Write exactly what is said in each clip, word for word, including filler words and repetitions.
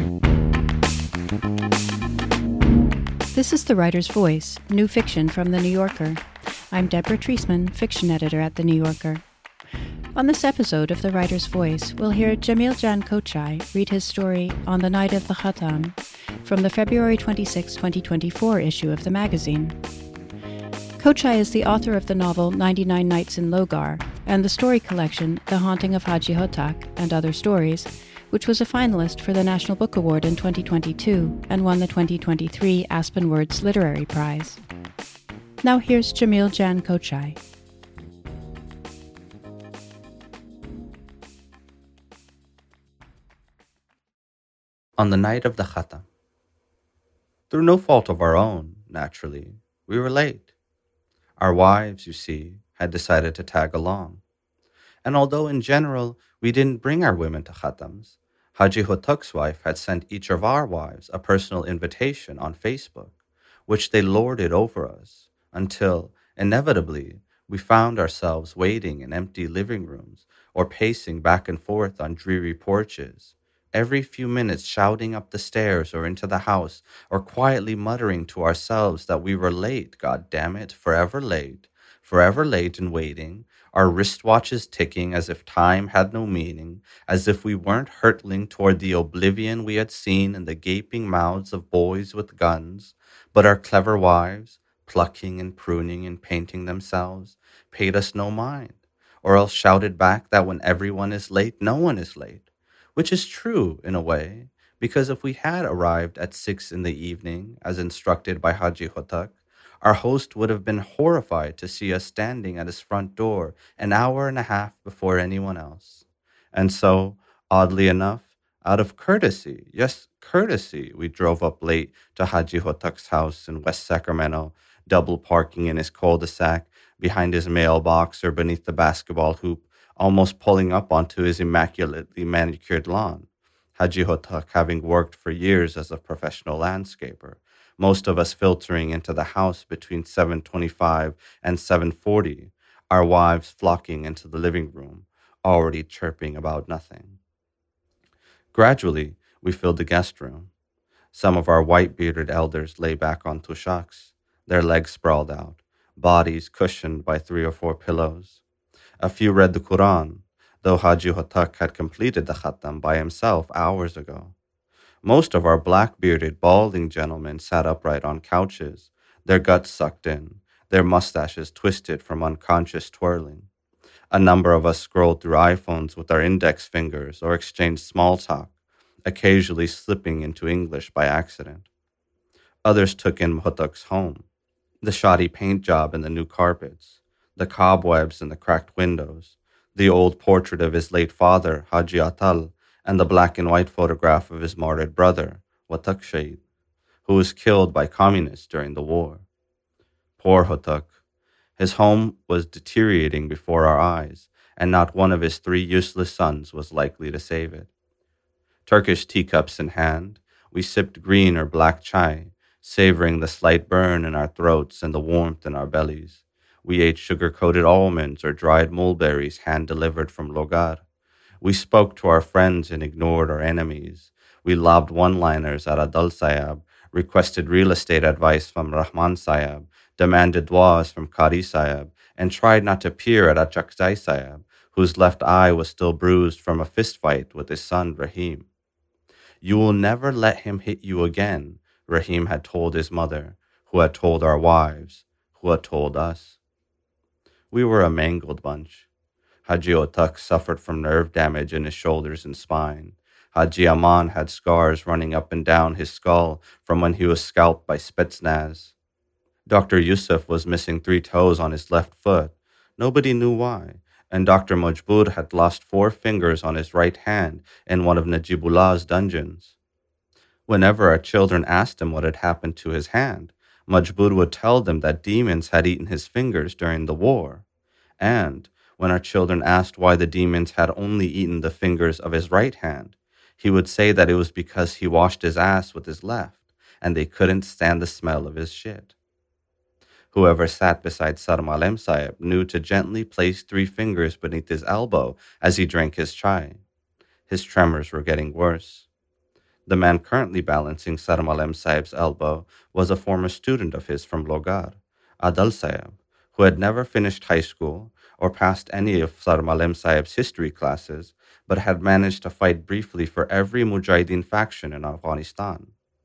This is The Writer's Voice, new fiction from The New Yorker. I'm Deborah Treisman, fiction editor at The New Yorker. On this episode of The Writer's Voice, we'll hear Jamil Jan Kochai read his story On the Night of the Khatam from the February twenty-sixth, twenty twenty-four issue of the magazine. Kochai is the author of the novel ninety-nine Nights in Logar and the story collection The Haunting of Haji Hotak and Other Stories, which was a finalist for the National Book Award in twenty twenty-two and won the twenty twenty-three Aspen Words Literary Prize. Now here's Jamil Jan Kochai. On the night of the Khatam. Through no fault of our own, naturally, we were late. Our wives, you see, had decided to tag along. And although in general we didn't bring our women to Khatams, Haji Hotak's wife had sent each of our wives a personal invitation on Facebook, which they lorded over us until, inevitably, we found ourselves waiting in empty living rooms or pacing back and forth on dreary porches, every few minutes shouting up the stairs or into the house or quietly muttering to ourselves that we were late, God damn it, forever late, forever late and waiting, our wristwatches ticking as if time had no meaning, as if we weren't hurtling toward the oblivion we had seen in the gaping mouths of boys with guns, but our clever wives, plucking and pruning and painting themselves, paid us no mind, or else shouted back that when everyone is late, no one is late, which is true in a way, because if we had arrived at six in the evening, as instructed by Haji Hotak, our host would have been horrified to see us standing at his front door an hour and a half before anyone else. And so, oddly enough, out of courtesy, yes, courtesy, we drove up late to Haji Hotak's house in West Sacramento, double parking in his cul-de-sac, behind his mailbox or beneath the basketball hoop, almost pulling up onto his immaculately manicured lawn. Haji Hotak having worked for years as a professional landscaper, most of us filtering into the house between seven twenty-five and seven forty, our wives flocking into the living room, already chirping about nothing. Gradually, we filled the guest room. Some of our white-bearded elders lay back on tushaks, their legs sprawled out, bodies cushioned by three or four pillows. A few read the Quran, though Haji Hotak had completed the Khatam by himself hours ago. Most of our black-bearded, balding gentlemen sat upright on couches, their guts sucked in, their mustaches twisted from unconscious twirling. A number of us scrolled through iPhones with our index fingers or exchanged small talk, occasionally slipping into English by accident. Others took in Hotak's home, the shoddy paint job and the new carpets, the cobwebs and the cracked windows, the old portrait of his late father, Haji Atal, and the black and white photograph of his martyred brother, Watak Shahid, who was killed by communists during the war. Poor Hotak. His home was deteriorating before our eyes, and not one of his three useless sons was likely to save it. Turkish teacups in hand, we sipped green or black chai, savoring the slight burn in our throats and the warmth in our bellies. We ate sugar-coated almonds or dried mulberries hand-delivered from Logar. We spoke to our friends and ignored our enemies. We lobbed one-liners at Adal Sayab, requested real estate advice from Rahman Sayab, demanded duas from Qari Sayab, and tried not to peer at Achakzai Sayab, whose left eye was still bruised from a fistfight with his son Rahim. You will never let him hit you again, Rahim had told his mother, who had told our wives, who had told us. We were a mangled bunch. Haji Hotak suffered from nerve damage in his shoulders and spine. Haji Aman had scars running up and down his skull from when he was scalped by Spetsnaz. Doctor Yusuf was missing three toes on his left foot. Nobody knew why. And Doctor Majbur had lost four fingers on his right hand in one of Najibullah's dungeons. Whenever our children asked him what had happened to his hand, Majbur would tell them that demons had eaten his fingers during the war. And when our children asked why the demons had only eaten the fingers of his right hand, he would say that it was because he washed his ass with his left, and they couldn't stand the smell of his shit. Whoever sat beside Sarmalem Sahib knew to gently place three fingers beneath his elbow as he drank his chai. His tremors were getting worse. The man currently balancing Sarmalem Sahib's elbow was a former student of his from Logar, Adal Sahib, who had never finished high school or passed any of Sarmalem Sahib's history classes, but had managed to fight briefly for every Mujahideen faction in Afghanistan.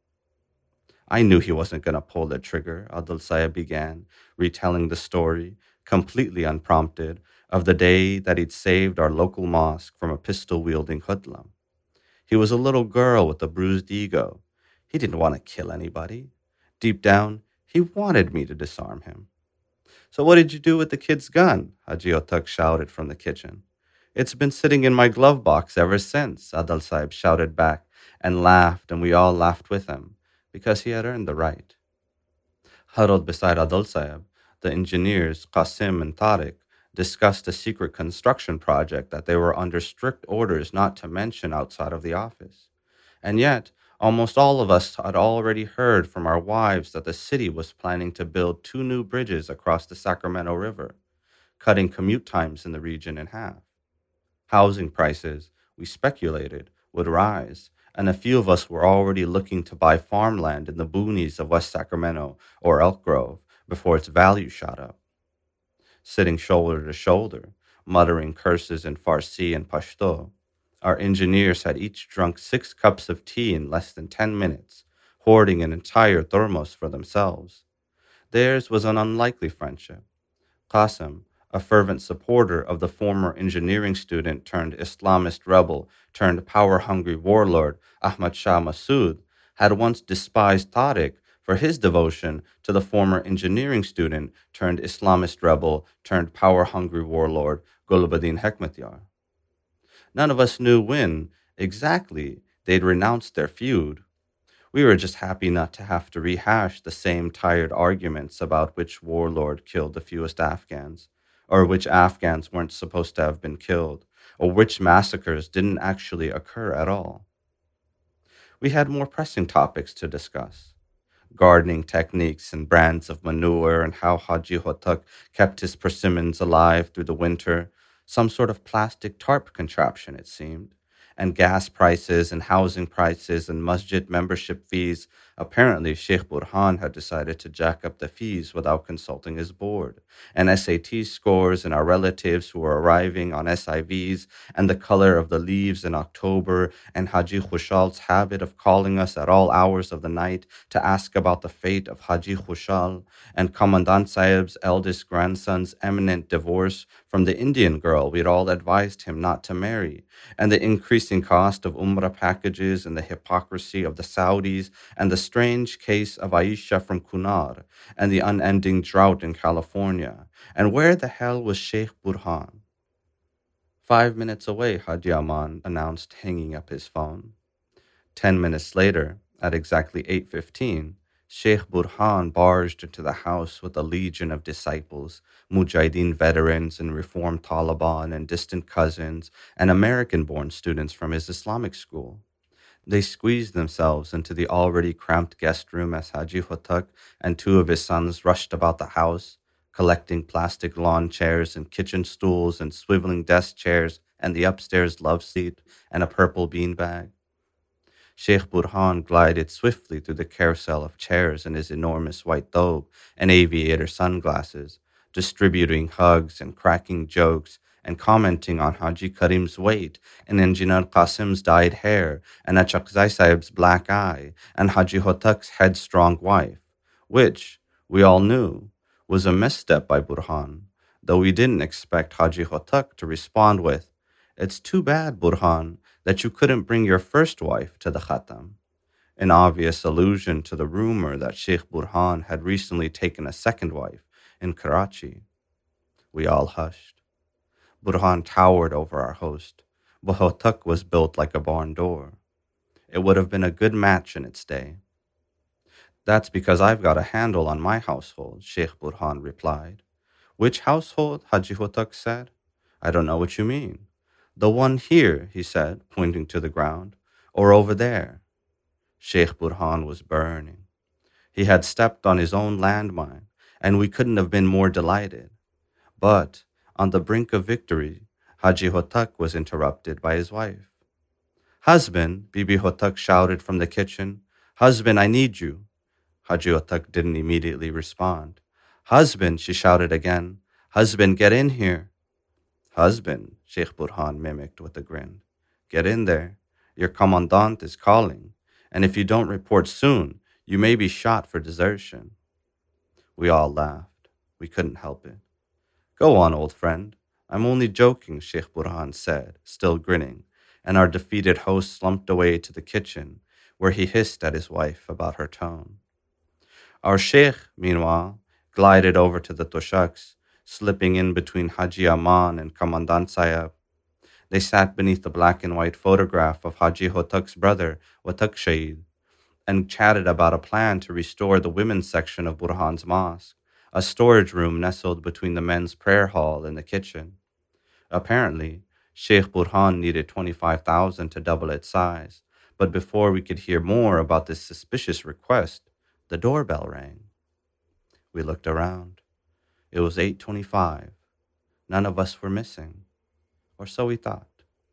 I knew he wasn't going to pull the trigger, Adil Sahib began, retelling the story, completely unprompted, of the day that he'd saved our local mosque from a pistol-wielding hoodlum. He was a little girl with a bruised ego. He didn't want to kill anybody. Deep down, he wanted me to disarm him. So what did you do with the kid's gun? Haji Otak shouted from the kitchen. It's been sitting in my glove box ever since, Adil Sahib shouted back and laughed, and we all laughed with him, because he had earned the right. Huddled beside Adil Sahib, the engineers, Qasim and Tariq, discussed a secret construction project that they were under strict orders not to mention outside of the office. And yet, almost all of us had already heard from our wives that the city was planning to build two new bridges across the Sacramento River, cutting commute times in the region in half. Housing prices, we speculated, would rise, and a few of us were already looking to buy farmland in the boonies of West Sacramento or Elk Grove before its value shot up. Sitting shoulder to shoulder, muttering curses in Farsi and Pashto, our engineers had each drunk six cups of tea in less than ten minutes, hoarding an entire thermos for themselves. Theirs was an unlikely friendship. Qasim, a fervent supporter of the former engineering student turned Islamist rebel turned power-hungry warlord Ahmad Shah Massoud, had once despised Tariq for his devotion to the former engineering student turned Islamist rebel turned power-hungry warlord Gulbuddin Hekmatyar. None of us knew when, exactly, they'd renounced their feud. We were just happy not to have to rehash the same tired arguments about which warlord killed the fewest Afghans, or which Afghans weren't supposed to have been killed, or which massacres didn't actually occur at all. We had more pressing topics to discuss. Gardening techniques and brands of manure and how Haji Hotak kept his persimmons alive through the winter, some sort of plastic tarp contraption, it seemed, and gas prices and housing prices and masjid membership fees. Apparently, Sheikh Burhan had decided to jack up the fees without consulting his board, and S A T scores and our relatives who were arriving on S I Vs and the color of the leaves in October, and Haji Khushal's habit of calling us at all hours of the night to ask about the fate of Haji Khushal, and Commandant Sahib's eldest grandson's imminent divorce from the Indian girl we'd all advised him not to marry, and the increasing cost of Umrah packages and the hypocrisy of the Saudis and the strange case of Aisha from Kunar and the unending drought in California. And where the hell was Sheikh Burhan? Five minutes away, Haji Aman announced, hanging up his phone. Ten minutes later, at exactly eight fifteen, Sheikh Burhan barged into the house with a legion of disciples, Mujahideen veterans and reformed Taliban and distant cousins and American-born students from his Islamic school. They squeezed themselves into the already cramped guest room as Haji Hotak and two of his sons rushed about the house, collecting plastic lawn chairs and kitchen stools and swiveling desk chairs and the upstairs love seat and a purple beanbag. Sheikh Burhan glided swiftly through the carousel of chairs in his enormous white thobe and aviator sunglasses, distributing hugs and cracking jokes and commenting on Haji Karim's weight and Engineer Qasim's dyed hair and Achakzai Sahib's black eye and Haji Hotak's headstrong wife, which, we all knew, was a misstep by Burhan, though we didn't expect Haji Hotak to respond with, "It's too bad, Burhan, that you couldn't bring your first wife to the Khatam," an obvious allusion to the rumor that Sheikh Burhan had recently taken a second wife in Karachi. We all hushed. Burhan towered over our host, but Hotak was built like a barn door. It would have been a good match in its day. "That's because I've got a handle on my household," Sheikh Burhan replied. "Which household?" Haji Hotak said. "I don't know what you mean." "The one here," he said, pointing to the ground, "or over there." Sheikh Burhan was burning. He had stepped on his own landmine, and we couldn't have been more delighted. But on the brink of victory, Haji Hotak was interrupted by his wife. Husband, Bibi Hotak shouted from the kitchen. Husband, I need you. Haji Hotak didn't immediately respond. Husband, she shouted again. Husband, get in here. Husband, Sheikh Burhan mimicked with a grin. Get in there. Your commandant is calling, and if you don't report soon, you may be shot for desertion. We all laughed. We couldn't help it. Go on, old friend. I'm only joking, Sheikh Burhan said, still grinning, and our defeated host slumped away to the kitchen, where he hissed at his wife about her tone. Our sheikh, meanwhile, glided over to the toshaks, slipping in between Haji Aman and Commandant Sayab. They sat beneath the black and white photograph of Haji Hotak's brother, Watak Shaheed, and chatted about a plan to restore the women's section of Burhan's mosque, a storage room nestled between the men's prayer hall and the kitchen. Apparently, Sheikh Burhan needed twenty-five thousand to double its size, but before we could hear more about this suspicious request, the doorbell rang. We looked around. It was eight twenty-five. None of us were missing, or so we thought.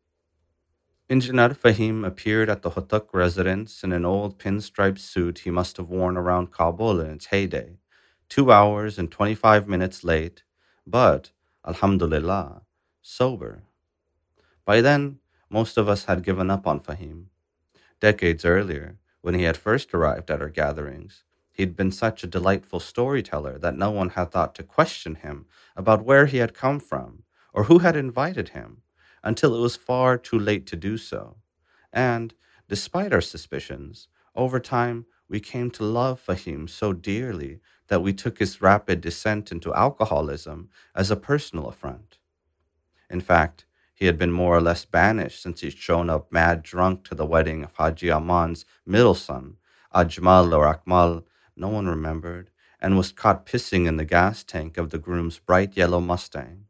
Engineer Fahim appeared at the Hotak residence in an old pinstripe suit he must have worn around Kabul in its heyday, two hours and twenty-five minutes late, but, alhamdulillah, sober. By then, most of us had given up on Fahim. Decades earlier, when he had first arrived at our gatherings, he'd been such a delightful storyteller that no one had thought to question him about where he had come from or who had invited him, until it was far too late to do so. And, despite our suspicions, over time we came to love Fahim so dearly that we took his rapid descent into alcoholism as a personal affront. In fact, he had been more or less banished since he'd shown up mad drunk to the wedding of Haji Aman's middle son, Ajmal or Akmal, no one remembered, and was caught pissing in the gas tank of the groom's bright yellow Mustang.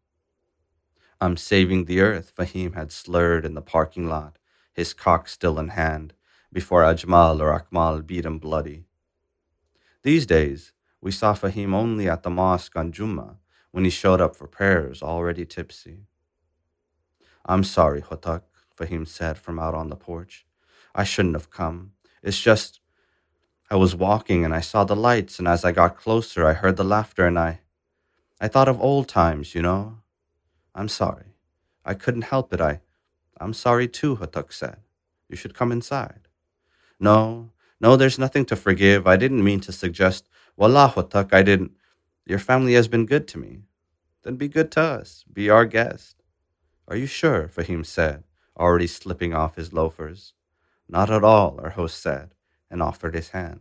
I'm saving the earth, Fahim had slurred in the parking lot, his cock still in hand, before Ajmal or Akmal beat him bloody. These days, we saw Fahim only at the mosque on Jummah, when he showed up for prayers already tipsy. I'm sorry, Hotak, Fahim said from out on the porch. I shouldn't have come. It's just, I was walking and I saw the lights, and as I got closer, I heard the laughter, and I, I thought of old times, you know. I'm sorry. I couldn't help it. I, I'm sorry too, Hotak said. You should come inside. No, no, there's nothing to forgive. I didn't mean to suggest, Wallah, Hotak, I didn't. Your family has been good to me. Then be good to us. Be our guest. Are you sure? Fahim said, already slipping off his loafers. Not at all, our host said, and offered his hand.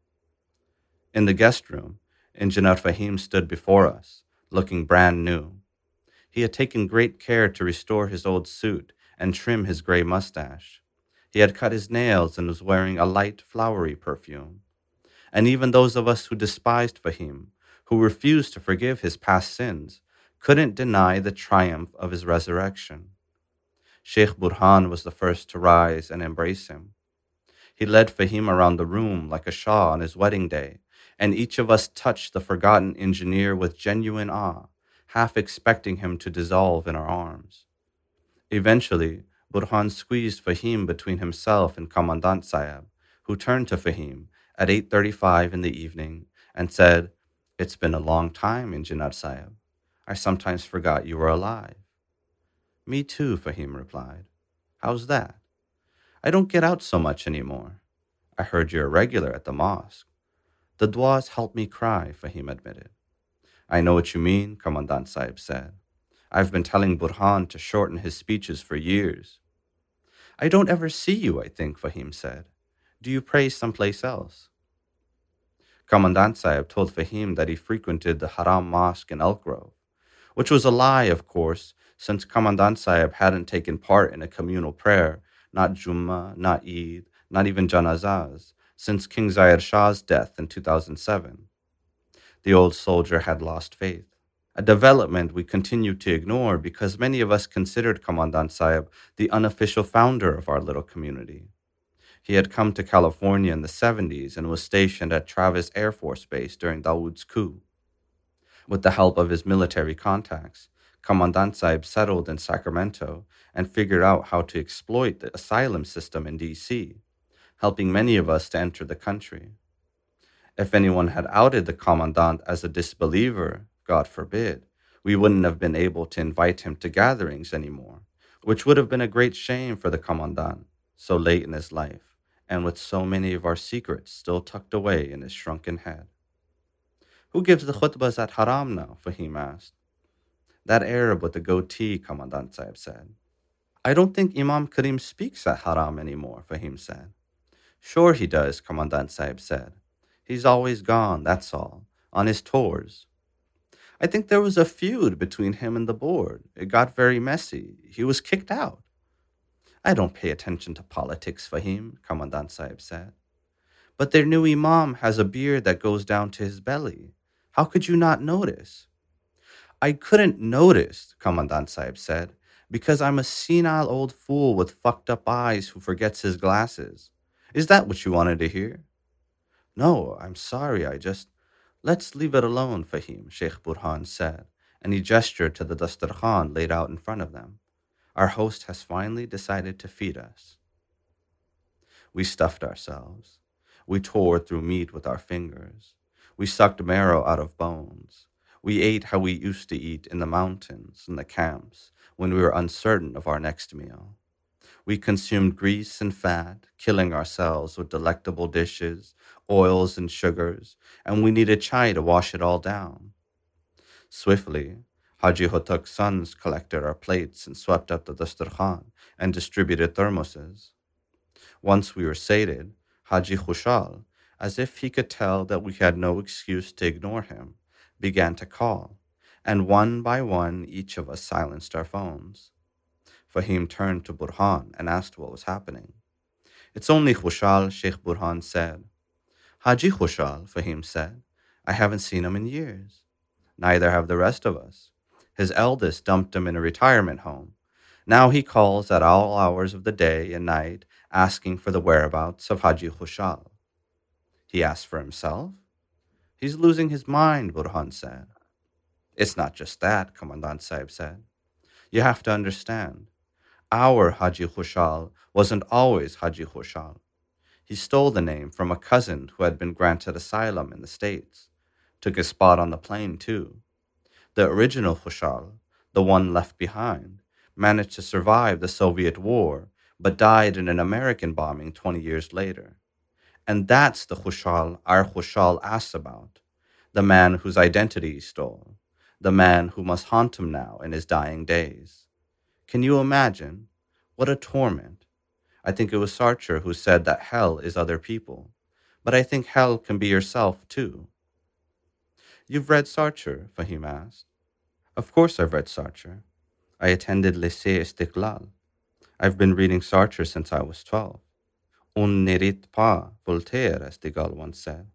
In the guest room, Engineer Fahim stood before us, looking brand new. He had taken great care to restore his old suit and trim his gray mustache. He had cut his nails and was wearing a light, flowery perfume. And even those of us who despised Fahim, who refused to forgive his past sins, couldn't deny the triumph of his resurrection. Sheikh Burhan was the first to rise and embrace him. He led Fahim around the room like a shah on his wedding day, and each of us touched the forgotten engineer with genuine awe, half expecting him to dissolve in our arms. Eventually, Burhan squeezed Fahim between himself and Commandant Sayab, who turned to Fahim at eight thirty-five in the evening and said, It's been a long time, Engineer Sayab. I sometimes forgot you were alive. Me too, Fahim replied. How's that? I don't get out so much anymore. I heard you're a regular at the mosque. The du'as help me cry, Fahim admitted. I know what you mean, Commandant Saib said. I've been telling Burhan to shorten his speeches for years. I don't ever see you, I think, Fahim said. Do you pray someplace else? Commandant Saib told Fahim that he frequented the Haram Mosque in Elk Grove, which was a lie, of course, since Commandant Saib hadn't taken part in a communal prayer, not Jummah, not Eid, not even Janazas, since King Zahir Shah's death in two thousand seven. The old soldier had lost faith, a development we continued to ignore because many of us considered Commandant Saib the unofficial founder of our little community. He had come to California in the seventies and was stationed at Travis Air Force Base during Dawood's coup. With the help of his military contacts, Commandant Saib settled in Sacramento and figured out how to exploit the asylum system in D C, helping many of us to enter the country. If anyone had outed the Commandant as a disbeliever, God forbid, we wouldn't have been able to invite him to gatherings anymore, which would have been a great shame for the Commandant, so late in his life, and with so many of our secrets still tucked away in his shrunken head. Who gives the khutbahs at Haram now? Fahim asked. That Arab with the goatee, Commandant Saib said. I don't think Imam Karim speaks at Haram anymore, Fahim said. Sure he does, Commandant Saib said. He's always gone, that's all, on his tours. I think there was a feud between him and the board. It got very messy. He was kicked out. I don't pay attention to politics, Fahim, Commandant Saib said. But their new Imam has a beard that goes down to his belly. How could you not notice? I couldn't notice, Commandant Saib said, because I'm a senile old fool with fucked up eyes who forgets his glasses. Is that what you wanted to hear? No, I'm sorry, I just... Let's leave it alone, Fahim, Sheikh Burhan said, and he gestured to the dastarkhan laid out in front of them. Our host has finally decided to feed us. We stuffed ourselves. We tore through meat with our fingers. We sucked marrow out of bones. We ate how we used to eat in the mountains, in the camps, when we were uncertain of our next meal. We consumed grease and fat, killing ourselves with delectable dishes, oils and sugars, and we needed chai to wash it all down. Swiftly, Haji Hotuk's sons collected our plates and swept up the dastarkhan and distributed thermoses. Once we were sated, Haji Khushal, as if he could tell that we had no excuse to ignore him, began to call, and one by one each of us silenced our phones. Fahim turned to Burhan and asked what was happening. It's only Khushal, Sheikh Burhan said. Haji Khushal, Fahim said. I haven't seen him in years. Neither have the rest of us. His eldest dumped him in a retirement home. Now he calls at all hours of the day and night asking for the whereabouts of Haji Khushal. He asked for himself? He's losing his mind, Burhan said. It's not just that, Commandant Saib said. You have to understand. Our Haji Khushal wasn't always Haji Khushal. He stole the name from a cousin who had been granted asylum in the States. Took his spot on the plane, too. The original Khushal, the one left behind, managed to survive the Soviet war, but died in an American bombing twenty years later. And that's the Khushal our Khushal asks about, the man whose identity he stole, the man who must haunt him now in his dying days. Can you imagine? What a torment. I think it was Sartre who said that hell is other people, but I think hell can be yourself too. You've read Sartre? Fahim asked. Of course I've read Sartre. I attended Lycée Istiqlal. I've been reading Sartre since I was twelve. On n'hérite pas, Voltaire, as de Gaulle once said.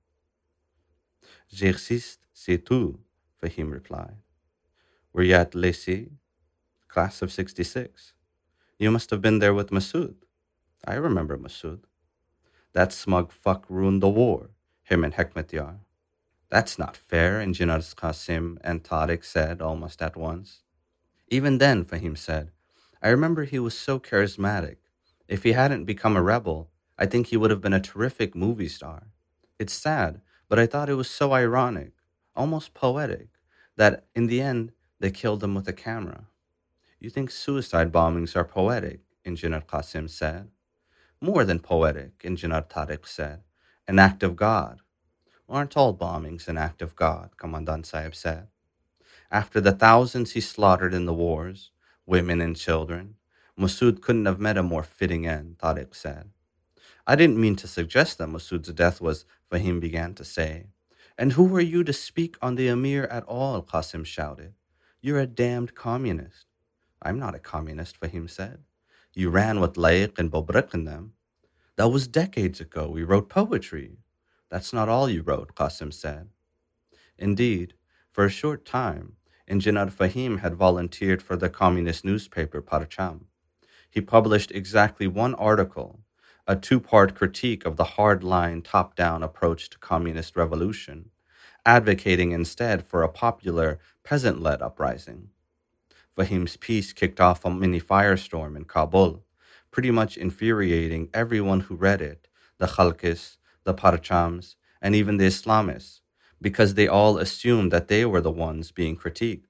J'existe, c'est tout, Fahim replied. Were you at Lycée? Class of sixty-six. You must have been there with Massoud. I remember Massoud. That smug fuck ruined the war, him and Hekmatyar. That's not fair, Engineers Qasim and Tariq said almost at once. Even then, Fahim said, I remember he was so charismatic. If he hadn't become a rebel, I think he would have been a terrific movie star. It's sad, but I thought it was so ironic, almost poetic, that in the end, they killed him with a camera. You think suicide bombings are poetic, Engineer Qasim said. More than poetic, Engineer Tariq said. An act of God. Aren't all bombings an act of God, Commandant Saib said. After the thousands he slaughtered in the wars, women and children, Massoud couldn't have met a more fitting end, Tariq said. I didn't mean to suggest that Massoud's death was, Fahim began to say. And who are you to speak on the Emir at all, Qasim shouted. You're a damned communist. I'm not a communist, Fahim said. You ran with Laiq and Bobriq in them. That was decades ago. We wrote poetry. That's not all you wrote, Qasim said. Indeed, for a short time, Engineer Fahim had volunteered for the communist newspaper Parcham. He published exactly one article, a two-part critique of the hard-line, top-down approach to communist revolution, advocating instead for a popular, peasant-led uprising. Fahim's piece kicked off a mini firestorm in Kabul, pretty much infuriating everyone who read it, the Khalqis, the Parchams, and even the Islamists, because they all assumed that they were the ones being critiqued.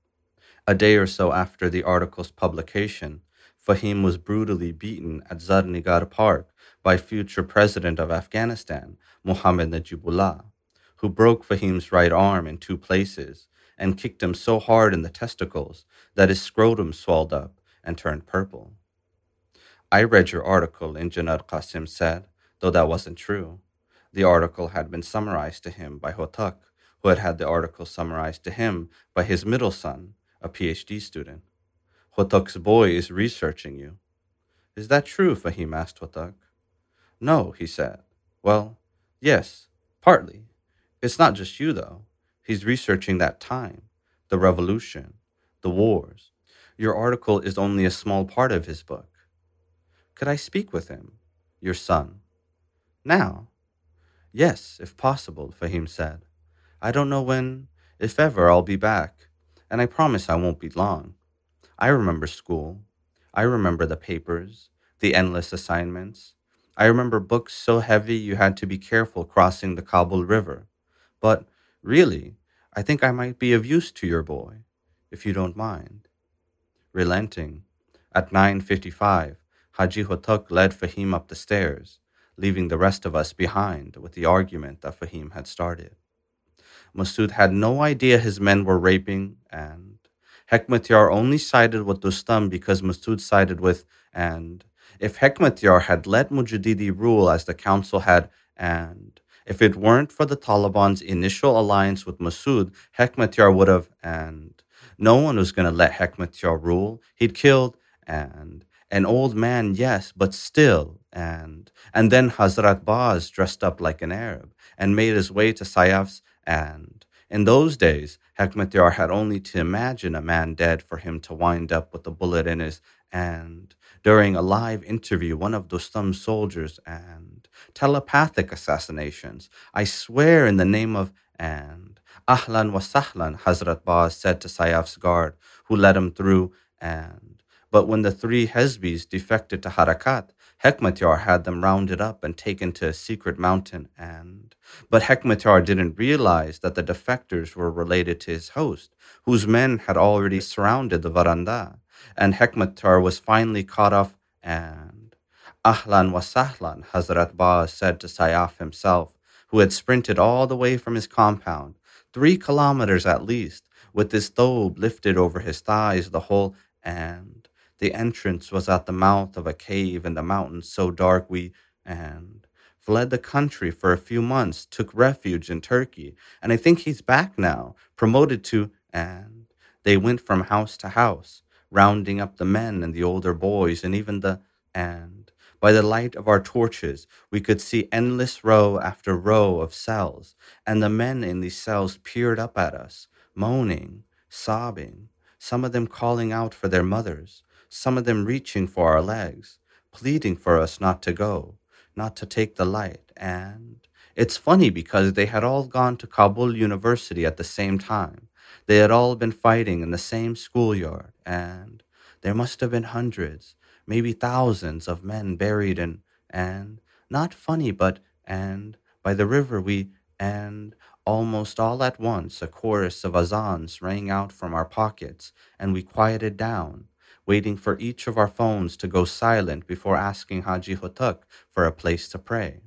A day or so after the article's publication, Fahim was brutally beaten at Zarnigar Park by future president of Afghanistan, Mohammad Najibullah, who broke Fahim's right arm in two places and kicked him so hard in the testicles that his scrotum swelled up and turned purple. I read your article, Engineer Qasim said, though that wasn't true. The article had been summarized to him by Hotak, who had had the article summarized to him by his middle son, a PhD student. Hotak's boy is researching you. Is that true? Fahim asked Hotak. No, he said. Well, yes, partly. It's not just you, though. He's researching that time, the revolution, the wars. Your article is only a small part of his book. Could I speak with him, your son? Now? Yes, if possible, Fahim said. I don't know when, if ever, I'll be back, and I promise I won't be long. I remember school. I remember the papers, the endless assignments. I remember books so heavy you had to be careful crossing the Kabul River. But, really, I think I might be of use to your boy, if you don't mind. Relenting, at nine fifty-five, Haji Hotak led Fahim up the stairs, leaving the rest of us behind with the argument that Fahim had started. Masood had no idea his men were raping, and Hekmatyar only sided with Dostum because Masood sided with, and if Hekmatyar had let Mujadidi rule as the council had, and if it weren't for the Taliban's initial alliance with Masood, Hekmatyar would have, and no one was going to let Hekmatyar rule. He'd killed, and an old man, yes, but still, and and then Hazrat Baz dressed up like an Arab and made his way to Sayaf's, and in those days, Hekmatyar had only to imagine a man dead for him to wind up with a bullet in his, and during a live interview, one of Dostum's soldiers, and telepathic assassinations. I swear in the name of, and Ahlan wa sahlan, Hazrat Baz said to Sayaf's guard, who let him through, and but when the three Hezbis defected to Harakat, Hekmatyar had them rounded up and taken to a secret mountain, and but Hekmatyar didn't realize that the defectors were related to his host, whose men had already surrounded the veranda, and Hekmatyar was finally caught off, and Ahlan wa sahlan, Hazrat Baz said to Sayaf himself, who had sprinted all the way from his compound, three kilometers at least, with his thobe lifted over his thighs the whole, and the entrance was at the mouth of a cave in the mountains so dark we, and fled the country for a few months, took refuge in Turkey, and I think he's back now, promoted to, and they went from house to house, rounding up the men and the older boys and even the, and by the light of our torches, we could see endless row after row of cells, and the men in these cells peered up at us, moaning, sobbing, some of them calling out for their mothers, some of them reaching for our legs, pleading for us not to go, not to take the light. And it's funny because they had all gone to Kabul University at the same time. They had all been fighting in the same schoolyard, and there must have been hundreds, maybe thousands of men buried in, and not funny, but, and by the river we, and almost all at once a chorus of azans rang out from our pockets, and we quieted down, waiting for each of our phones to go silent before asking Haji Hotak for a place to pray.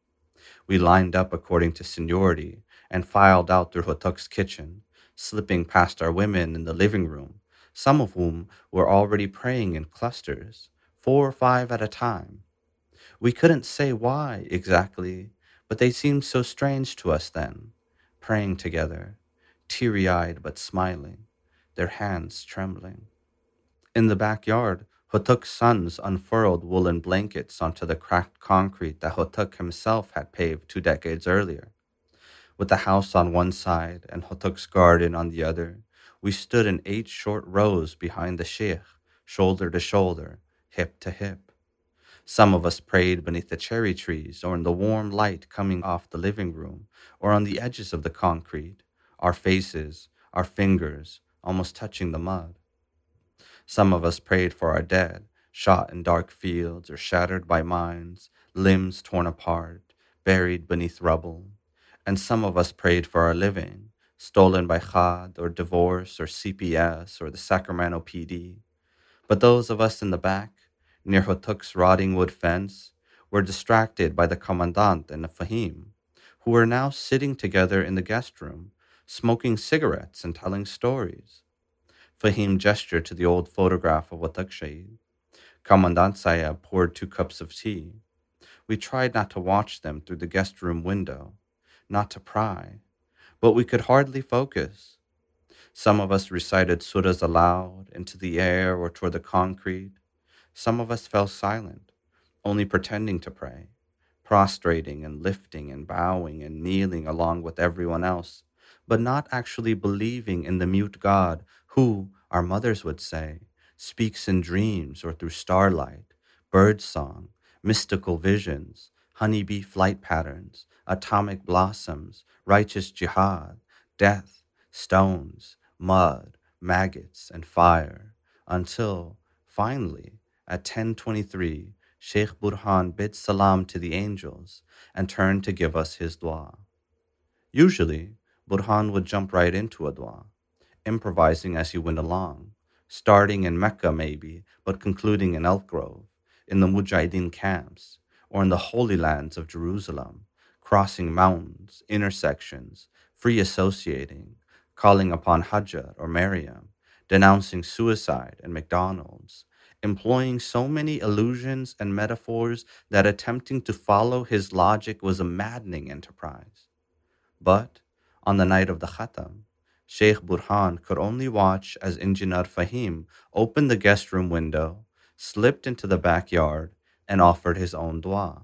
We lined up according to seniority and filed out through Hotak's kitchen, slipping past our women in the living room, some of whom were already praying in clusters, four or five at a time. We couldn't say why exactly, but they seemed so strange to us then, praying together, teary-eyed but smiling, their hands trembling. In the backyard, Hotak's sons unfurled woolen blankets onto the cracked concrete that Hotak himself had paved two decades earlier. With the house on one side and Hotak's garden on the other, we stood in eight short rows behind the sheikh, shoulder to shoulder, hip to hip. Some of us prayed beneath the cherry trees or in the warm light coming off the living room or on the edges of the concrete, our faces, our fingers almost touching the mud. Some of us prayed for our dead, shot in dark fields or shattered by mines, limbs torn apart, buried beneath rubble. And some of us prayed for our living, stolen by Chad or divorce or C P S or the Sacramento P D. But those of us in the back, near Hotuk's rotting wood fence, were distracted by the commandant and the Fahim, who were now sitting together in the guest room, smoking cigarettes and telling stories. Fahim gestured to the old photograph of Watak Shahid. Commandant Sayab poured two cups of tea. We tried not to watch them through the guest room window, not to pry, but we could hardly focus. Some of us recited surahs aloud, into the air or toward the concrete. Some of us fell silent, only pretending to pray, prostrating and lifting and bowing and kneeling along with everyone else, but not actually believing in the mute God who, our mothers would say, speaks in dreams or through starlight, bird song, mystical visions, honeybee flight patterns, atomic blossoms, righteous jihad, death, stones, mud, maggots, and fire, until, finally, at ten twenty-three, Sheikh Burhan bid salam to the angels and turned to give us his dua. Usually, Burhan would jump right into a dua, improvising as he went along, starting in Mecca maybe, but concluding in Elk Grove, in the Mujahideen camps, or in the Holy Lands of Jerusalem, crossing mountains, intersections, free associating, calling upon Hajar or Maryam, denouncing suicide and McDonald's, employing so many allusions and metaphors that attempting to follow his logic was a maddening enterprise. But, on the night of the Khatam, Sheikh Burhan could only watch as Engineer Fahim opened the guest room window, slipped into the backyard, and offered his own dua.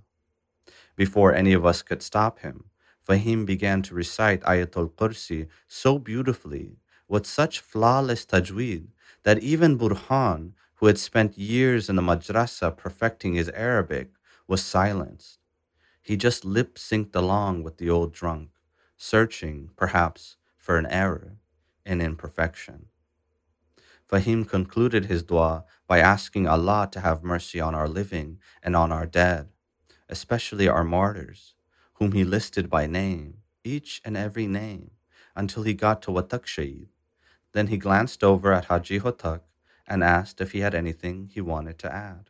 Before any of us could stop him, Fahim began to recite Ayatul Kursi so beautifully, with such flawless tajweed, that even Burhan, who had spent years in the madrasa perfecting his Arabic, was silenced. He just lip-synced along with the old drunk, searching, perhaps, for an error, an imperfection. Fahim concluded his dua by asking Allah to have mercy on our living and on our dead, especially our martyrs, whom he listed by name, each and every name, until he got to Watak Shahid. Then he glanced over at Haji Hotak and asked if he had anything he wanted to add.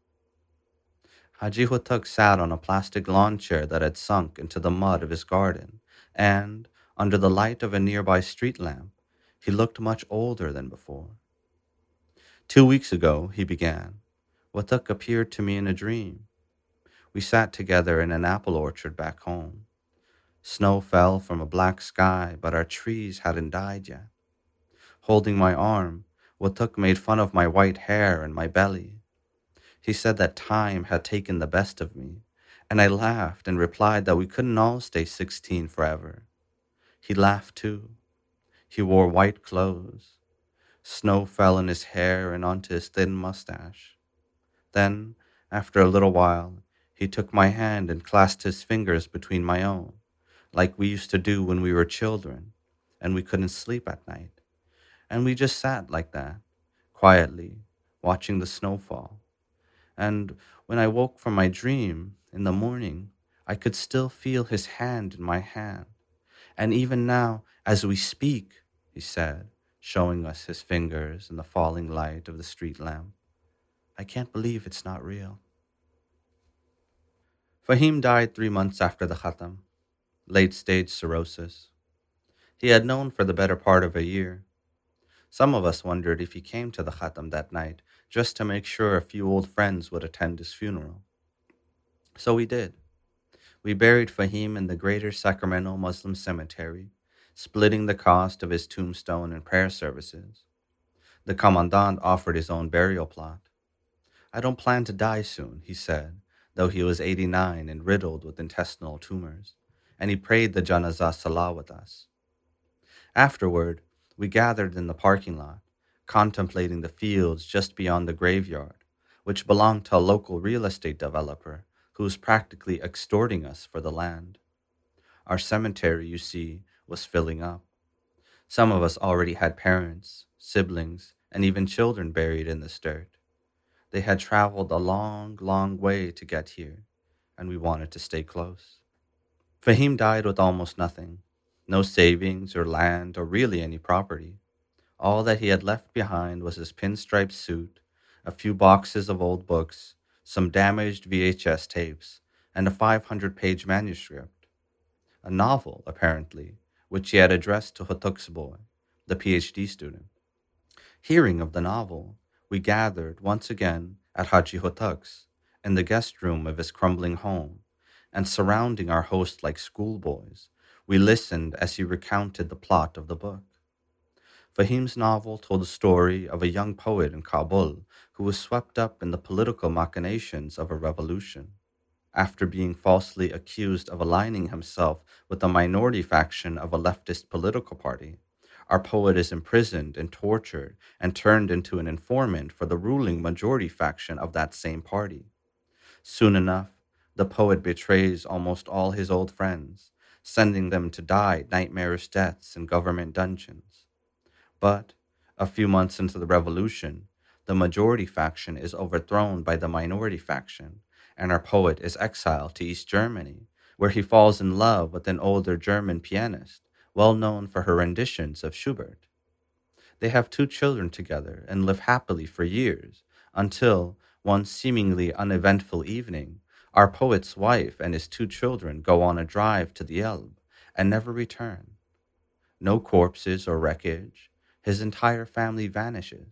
Haji Hotak sat on a plastic lawn chair that had sunk into the mud of his garden, and, under the light of a nearby street lamp, he looked much older than before. Two weeks ago, he began, Watak appeared to me in a dream. We sat together in an apple orchard back home. Snow fell from a black sky, but our trees hadn't died yet. Holding my arm, Watak made fun of my white hair and my belly. He said that time had taken the best of me, and I laughed and replied that we couldn't all stay sixteen forever. He laughed too. He wore white clothes. Snow fell in his hair and onto his thin mustache. Then, after a little while, he took my hand and clasped his fingers between my own, like we used to do when we were children, and we couldn't sleep at night. And we just sat like that, quietly, watching the snowfall. And when I woke from my dream in the morning, I could still feel his hand in my hand. And even now, as we speak, he said, showing us his fingers in the falling light of the street lamp, I can't believe it's not real. Fahim died three months after the Khatam, late-stage cirrhosis. He had known for the better part of a year. Some of us wondered if he came to the Khatam that night just to make sure a few old friends would attend his funeral. So we did. We buried Fahim in the Greater Sacramento Muslim Cemetery, splitting the cost of his tombstone and prayer services. The commandant offered his own burial plot. I don't plan to die soon, he said, though he was eighty-nine and riddled with intestinal tumors, and he prayed the Janazah Salah with us. Afterward, we gathered in the parking lot, contemplating the fields just beyond the graveyard, which belonged to a local real estate developer who was practically extorting us for the land. Our cemetery, you see, was filling up. Some of us already had parents, siblings, and even children buried in this dirt. They had traveled a long, long way to get here, and we wanted to stay close. Fahim died with almost nothing, no savings or land or really any property. All that he had left behind was his pinstripe suit, a few boxes of old books, some damaged V H S tapes, and a five hundred page manuscript. A novel, apparently, which he had addressed to Hotuksboy, the PhD student. Hearing of the novel, we gathered once again at Haji Hotuk's, in the guest room of his crumbling home, and surrounding our host like schoolboys, we listened as he recounted the plot of the book. Fahim's novel told the story of a young poet in Kabul who was swept up in the political machinations of a revolution. After being falsely accused of aligning himself with the minority faction of a leftist political party, our poet is imprisoned and tortured and turned into an informant for the ruling majority faction of that same party. Soon enough, the poet betrays almost all his old friends, sending them to die nightmarish deaths in government dungeons. But, a few months into the revolution, the majority faction is overthrown by the minority faction, and our poet is exiled to East Germany, where he falls in love with an older German pianist, well known for her renditions of Schubert. They have two children together and live happily for years, until, one seemingly uneventful evening, our poet's wife and his two children go on a drive to the Elbe and never return. No corpses or wreckage, his entire family vanishes.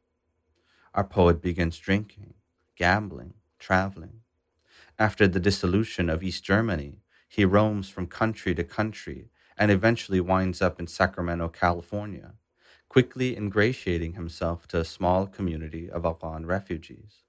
Our poet begins drinking, gambling, traveling. After the dissolution of East Germany, he roams from country to country and eventually winds up in Sacramento, California, quickly ingratiating himself to a small community of Afghan refugees.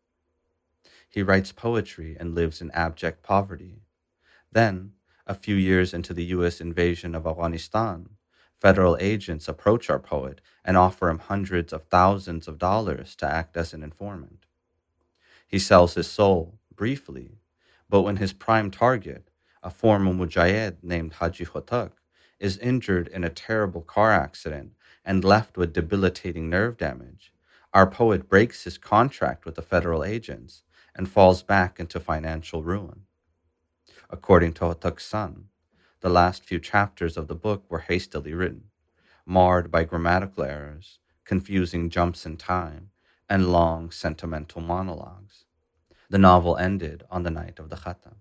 He writes poetry and lives in abject poverty. Then, a few years into the U S invasion of Afghanistan, federal agents approach our poet and offer him hundreds of thousands of dollars to act as an informant. He sells his soul, briefly, but when his prime target, a former mujahid named Haji Hotuk, is injured in a terrible car accident and left with debilitating nerve damage, our poet breaks his contract with the federal agents and falls back into financial ruin. According to Hotuk's son, the last few chapters of the book were hastily written, marred by grammatical errors, confusing jumps in time, and long sentimental monologues. The novel ended on the night of the Khatam.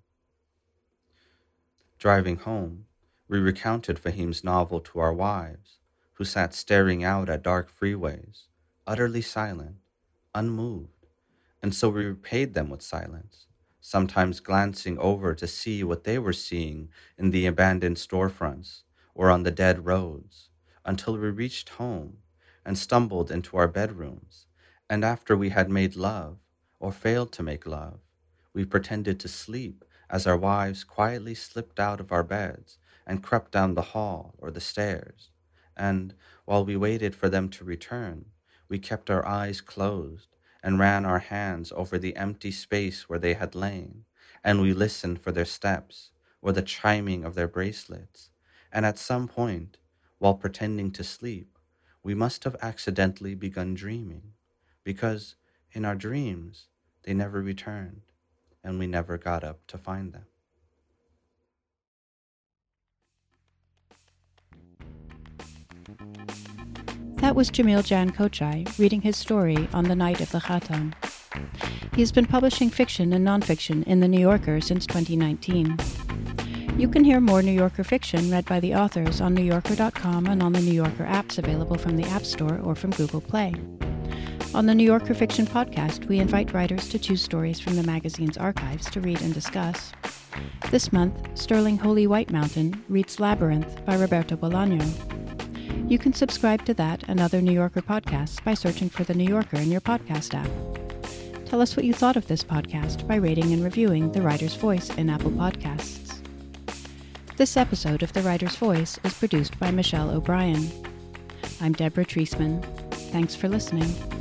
Driving home, we recounted Fahim's novel to our wives, who sat staring out at dark freeways, utterly silent, unmoved, and so we repaid them with silence, sometimes glancing over to see what they were seeing in the abandoned storefronts or on the dead roads, until we reached home and stumbled into our bedrooms, and after we had made love, or failed to make love, we pretended to sleep as our wives quietly slipped out of our beds and crept down the hall or the stairs, and, while we waited for them to return, we kept our eyes closed and ran our hands over the empty space where they had lain, and we listened for their steps or the chiming of their bracelets, and at some point, while pretending to sleep, we must have accidentally begun dreaming, because in our dreams they never returned, and we never got up to find them. That was Jamil Jan Kochai reading his story on the night of the Khatam. He's been publishing fiction and nonfiction in The New Yorker since twenty nineteen. You can hear more New Yorker fiction read by the authors on New Yorker dot com and on the New Yorker apps available from the App Store or from Google Play. On the New Yorker Fiction Podcast, we invite writers to choose stories from the magazine's archives to read and discuss. This month, Sterling Holy White Mountain reads Labyrinth by Roberto Bolaño. You can subscribe to that and other New Yorker podcasts by searching for The New Yorker in your podcast app. Tell us what you thought of this podcast by rating and reviewing The Writer's Voice in Apple Podcasts. This episode of The Writer's Voice is produced by Michelle O'Brien. I'm Deborah Treisman. Thanks for listening.